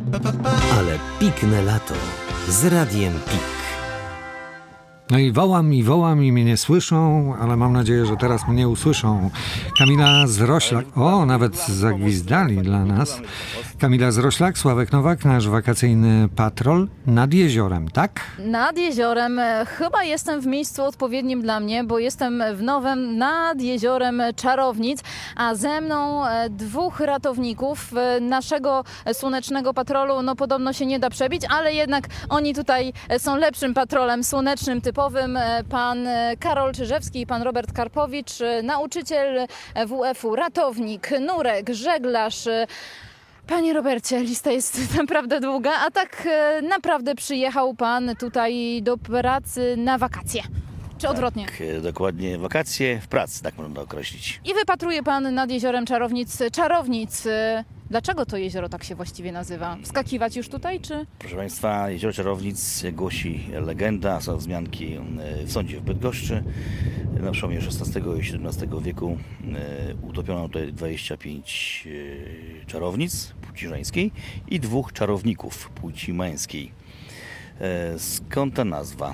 Ale pikne lato z Radiem Pik. No i wołam i mnie nie słyszą, ale mam nadzieję, że teraz mnie usłyszą. Kamila Zroślak, nawet zagwizdali dla nas. Kamila Zroślak, Sławek Nowak, nasz wakacyjny patrol nad jeziorem, tak? Nad jeziorem. Chyba jestem w miejscu odpowiednim dla mnie, bo jestem w Nowem nad jeziorem Czarownic, a ze mną dwóch ratowników naszego słonecznego patrolu. No podobno się nie da przebić, ale jednak oni tutaj są lepszym patrolem słonecznym, typowym. Pan Karol Czyżewski i pan Robert Karpowicz, nauczyciel WF-u, ratownik, nurek, żeglarz. Panie Robercie, lista jest naprawdę długa, a tak naprawdę przyjechał pan tutaj do pracy na wakacje. Czy odwrotnie? Tak, dokładnie, wakacje w pracy, tak można to określić. I wypatruje pan nad jeziorem Czarownic. Dlaczego to jezioro tak się właściwie nazywa? Wskakiwać już tutaj, czy? Proszę Państwa, jezioro Czarownic, jak głosi legenda, są wzmianki w sądzie w Bydgoszczy. Na przełomie XVI i XVII wieku utopiono tutaj 25 czarownic płci żeńskiej i 2 czarowników płci męskiej. Skąd ta nazwa?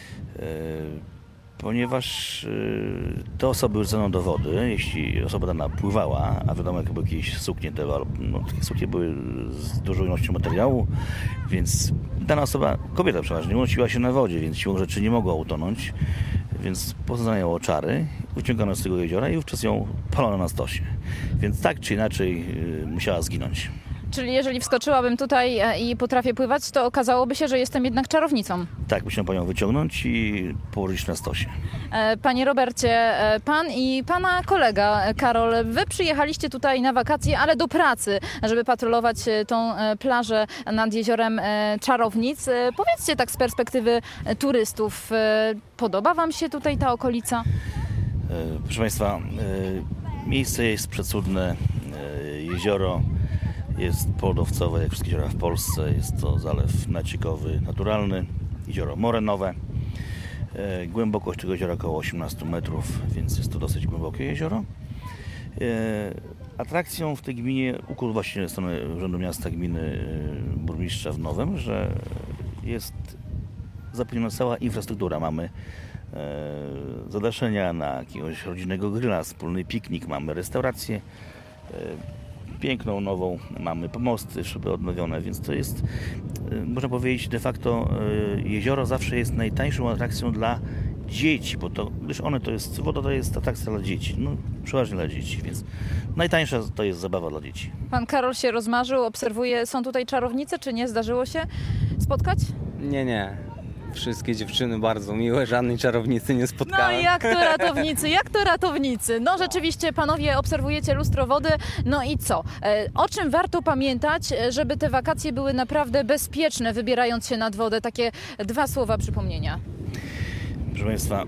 Ponieważ te osoby wrzucono do wody, jeśli osoba dana pływała, a wiadomo, jak były jakieś suknie, takie suknie były z dużą ilością materiału, więc dana osoba, kobieta przeważnie, unosiła się na wodzie, więc siłą rzeczy nie mogła utonąć, więc poznano ją czary, wyciągano z tego jeziora i wówczas ją palono na stosie. Więc tak czy inaczej musiała zginąć. Czyli jeżeli wskoczyłabym tutaj i potrafię pływać, to okazałoby się, że jestem jednak czarownicą. Tak, musimy panią wyciągnąć i położyć na stosie. Panie Robercie, pan i pana kolega Karol, wy przyjechaliście tutaj na wakacje, ale do pracy, żeby patrolować tą plażę nad jeziorem Czarownic. Powiedzcie tak z perspektywy turystów, podoba wam się tutaj ta okolica? Proszę Państwa, miejsce jest przecudne, jezioro jest podowcowe, jak wszystkie jeziora w Polsce. Jest to zalew naciekowy, naturalny, jezioro morenowe. Głębokość tego jeziora około 18 metrów, więc jest to dosyć głębokie jezioro. Atrakcją w tej gminie, ukłon właśnie ze strony Urzędu Miasta Gminy Burmistrza w Nowym, że jest zapewniona cała infrastruktura. Mamy zadaszenia na jakiegoś rodzinnego grilla, wspólny piknik, mamy restaurację, piękną, nową, mamy pomosty, szyby odnowione, więc to jest, można powiedzieć, de facto jezioro zawsze jest najtańszą atrakcją dla dzieci, bo to, gdyż woda to jest atrakcja dla dzieci, przeważnie dla dzieci, więc najtańsza to jest zabawa dla dzieci. Pan Karol się rozmarzył, obserwuje, są tutaj czarownice, czy nie? Zdarzyło się spotkać? Nie. Wszystkie dziewczyny bardzo miłe, żadnej czarownicy nie spotkałem. No jak to ratownicy? No rzeczywiście panowie obserwujecie lustro wody, no i co? O czym warto pamiętać, żeby te wakacje były naprawdę bezpieczne, wybierając się nad wodę? Takie 2 słowa przypomnienia. Proszę Państwa,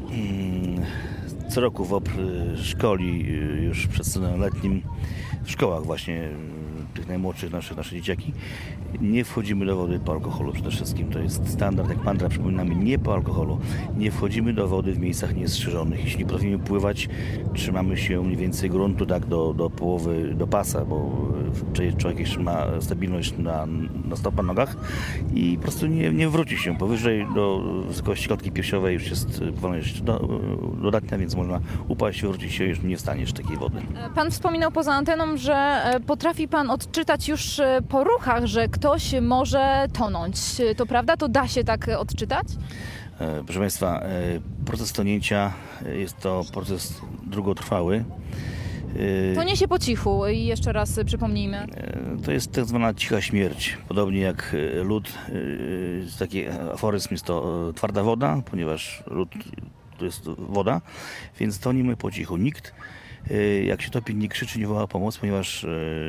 co roku w szkoli już przed sezonem letnim, w szkołach właśnie tych najmłodszych nasze dzieciaki, nie wchodzimy do wody po alkoholu przede wszystkim. To jest standard, jak mantra przypominamy, nie po alkoholu. Nie wchodzimy do wody w miejscach niestrzeżonych. Jeśli potrafimy pływać, trzymamy się mniej więcej gruntu tak do połowy, do pasa, bo człowiek jeszcze ma stabilność na stopach, nogach i po prostu nie wróci się. Powyżej do wysokości klatki piersiowej już jest powolność dodatnia, więc można upaść, wrócić się, już nie wstaniesz takiej wody. Pan wspominał poza anteną, że potrafi pan odczytać już po ruchach, że ktoś może tonąć. To prawda? To da się tak odczytać? Proszę Państwa, proces tonięcia jest to proces długotrwały. Tonie się po cichu i jeszcze raz przypomnijmy. To jest tak zwana cicha śmierć. Podobnie jak lód, taki aforyzm jest to twarda woda, ponieważ lód to jest woda, więc tonimy po cichu. Nikt, jak się topi, nie krzyczy, nie woła o pomoc, ponieważ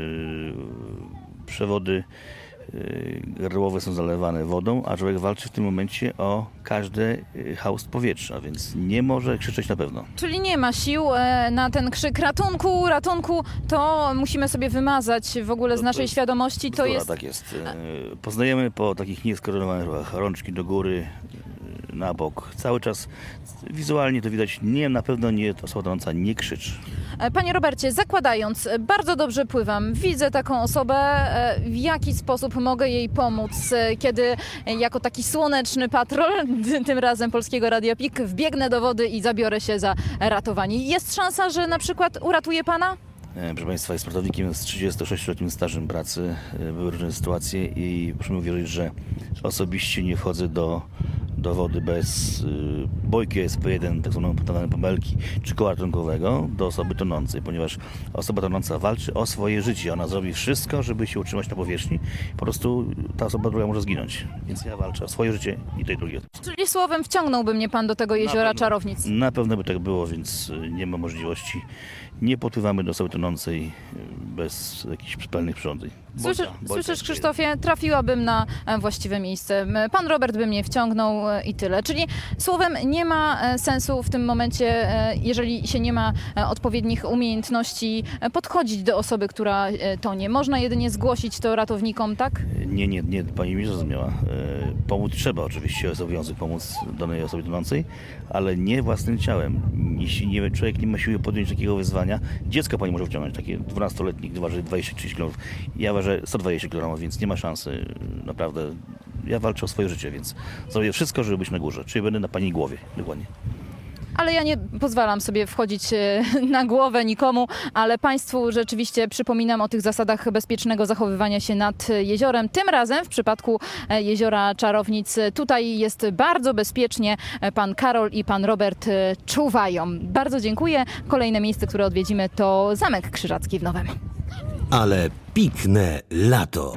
przewody gardłowe są zalewane wodą, a człowiek walczy w tym momencie o każdy haust powietrza, więc nie może krzyczeć na pewno. Czyli nie ma sił na ten krzyk ratunku, ratunku, to musimy sobie wymazać w ogóle z naszej świadomości. To jest... Tak jest. Poznajemy po takich nieskoordynowanych ruchach rączki do góry, na bok. Cały czas wizualnie to widać, na pewno nie, to osoba tonąca nie krzyczy. Panie Robercie, zakładając, bardzo dobrze pływam, widzę taką osobę, w jaki sposób mogę jej pomóc, kiedy jako taki słoneczny patrol, tym razem Polskiego Radia PIK, wbiegnę do wody i zabiorę się za ratowanie. Jest szansa, że na przykład uratuje Pana? Proszę Państwa, jest ratownikiem z 36-letnim stażem pracy. Były różne sytuacje i proszę mi uwierzyć, że osobiście nie wchodzę do wody bez bojki SP1, tak zwanej pomyłki, czy koła ratunkowego do osoby tonącej, ponieważ osoba tonąca walczy o swoje życie. Ona zrobi wszystko, żeby się utrzymać na powierzchni. Po prostu ta osoba druga może zginąć. Więc ja walczę o swoje życie i tej drugiej. Czyli słowem wciągnąłby mnie Pan do tego jeziora Czarownic? Na pewno by tak było, więc nie ma możliwości. Nie podpływamy do osoby tonącej bez jakichś przypalnych przyrządzeń. Słyszysz, Krzysztofie, trafiłabym na właściwe miejsce. Pan Robert by mnie wciągnął i tyle. Czyli słowem nie ma sensu w tym momencie, jeżeli się nie ma odpowiednich umiejętności, podchodzić do osoby, która tonie. Można jedynie zgłosić to ratownikom, tak? Nie, pani mi zrozumiała. Pomóc trzeba oczywiście, jest obowiązek pomóc danej osobie tonącej, ale nie własnym ciałem. Jeśli człowiek nie ma siły podjąć takiego wyzwania, dziecko pani może wciągnąć, takie 12-letnik, waży 23 kg. Ja ważę 120 kg, więc nie ma szansy, naprawdę. Ja walczę o swoje życie, więc zrobię wszystko, żeby być na górze. Czyli będę na pani głowie, dokładnie. Ale ja nie pozwalam sobie wchodzić na głowę nikomu, ale Państwu rzeczywiście przypominam o tych zasadach bezpiecznego zachowywania się nad jeziorem. Tym razem w przypadku jeziora Czarownic tutaj jest bardzo bezpiecznie. Pan Karol i pan Robert czuwają. Bardzo dziękuję. Kolejne miejsce, które odwiedzimy, to Zamek Krzyżacki w Nowem. Ale pikne lato.